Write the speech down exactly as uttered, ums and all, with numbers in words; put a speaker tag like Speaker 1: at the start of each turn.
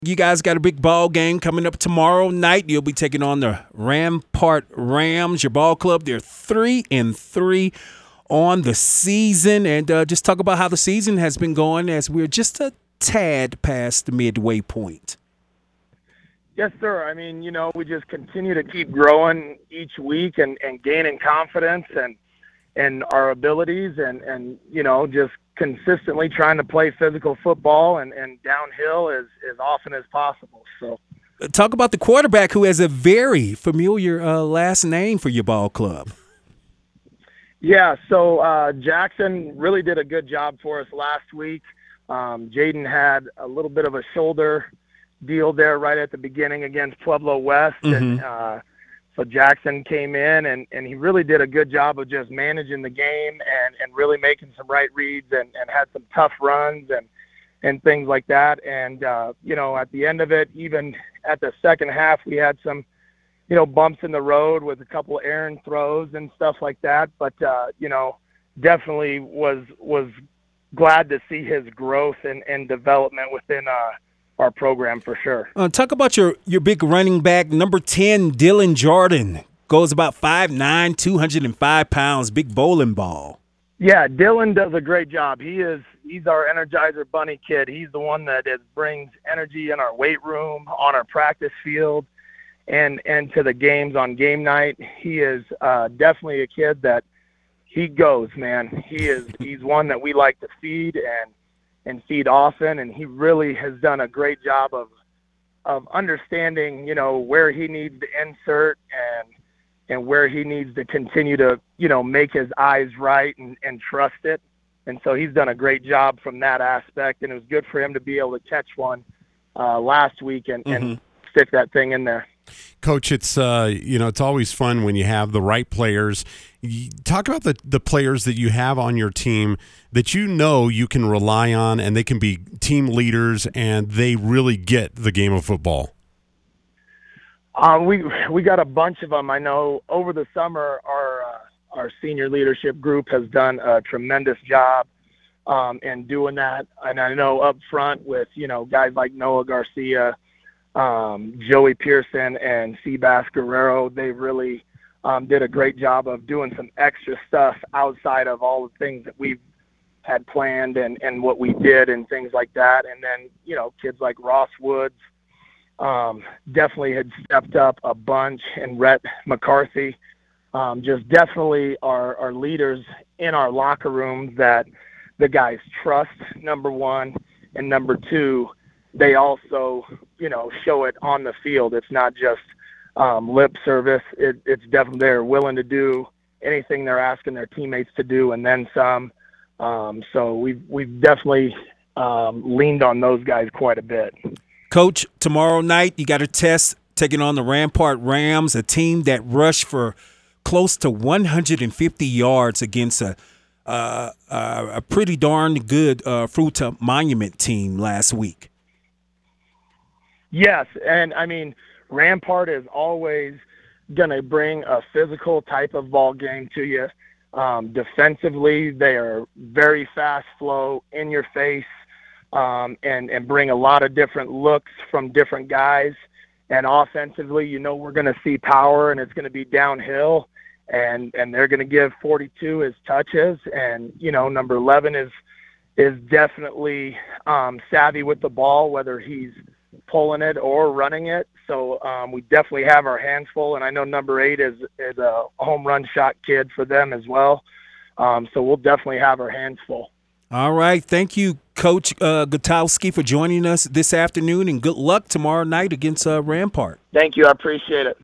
Speaker 1: You guys got a big ball game coming up tomorrow night. You'll be taking on the Rampart Rams, your ball club. They're three and three on the season. And uh, just talk about how the season has been going as we're just a tad past the midway point.
Speaker 2: Yes, sir. I mean, you know, we just continue to keep growing each week and, and gaining confidence and and our abilities and, and, you know, just consistently trying to play physical football and, and downhill as, as often as possible. So,
Speaker 1: talk about the quarterback who has a very familiar uh, last name for your ball club.
Speaker 2: Yeah, so uh, Jackson really did a good job for us last week. Um, Jaden had a little bit of a shoulder deal there right at the beginning against Pueblo West.
Speaker 1: Mm-hmm.
Speaker 2: And uh, so Jackson came in, and, and he really did a good job of just managing the game and, and really making some right reads and, and had some tough runs and, and things like that. And, uh, you know, at the end of it, even at the second half, we had some, you know, bumps in the road with a couple of errant throws and stuff like that. But, uh, you know, definitely was was glad to see his growth and, and development within uh our program for sure.
Speaker 1: Uh, talk about your, your big running back, number ten, Dylan Jordan. Goes about five nine, two hundred five pounds, big bowling ball.
Speaker 2: Yeah, Dylan does a great job. He is he's our Energizer Bunny kid. He's the one that is, brings energy in our weight room, on our practice field, and, and to the games on game night. He is uh, definitely a kid that he goes, man. He is he's one that we like to feed and and feed often, and he really has done a great job of of understanding, you know, where he needs to insert and and where he needs to continue to, you know, make his eyes right and, and trust it. And so he's done a great job from that aspect, and it was good for him to be able to catch one uh, last week and, mm-hmm. and stick that thing in there.
Speaker 3: Coach, it's uh, you know, it's always fun when you have the right players. You talk about the, the players that you have on your team that you know you can rely on, and they can be team leaders, and they really get the game of football.
Speaker 2: Uh, we we got a bunch of them. I know over the summer our uh, our senior leadership group has done a tremendous job um, in doing that, and I know up front with, you know, guys like Noah Garcia, um, Joey Pearson, and Seabass Guerrero. They really um, did a great job of doing some extra stuff outside of all the things that we've had planned and, and what we did and things like that. And then, you know, kids like Ross Woods um, definitely had stepped up a bunch, and Rhett McCarthy, um, just definitely are, are leaders in our locker room that the guys trust, number one, and number two, they also, you know, show it on the field. It's not just um, lip service. It, it's definitely they're willing to do anything they're asking their teammates to do, and then some. Um, so we've we've definitely um, leaned on those guys quite a bit.
Speaker 1: Coach, tomorrow night you got a test taking on the Rampart Rams, a team that rushed for close to one hundred fifty yards against a uh, uh, a pretty darn good uh, Fruita Monument team last week.
Speaker 2: Yes, and I mean, Rampart is always going to bring a physical type of ball game to you. Um, defensively, they are very fast flow, in your face, um, and, and bring a lot of different looks from different guys. And offensively, you know, we're going to see power, and it's going to be downhill, and, and they're going to give forty-two his touches. And, you know, number eleven is, is definitely um, savvy with the ball, whether he's pulling it or running it. So um, we definitely have our hands full, and I know number eight is, is a home run shot kid for them as well. Um, so we'll definitely have our hands full.
Speaker 1: All right. Thank you, Coach uh, Gutowski, for joining us this afternoon, and good luck tomorrow night against uh, Rampart.
Speaker 2: Thank you. I appreciate it.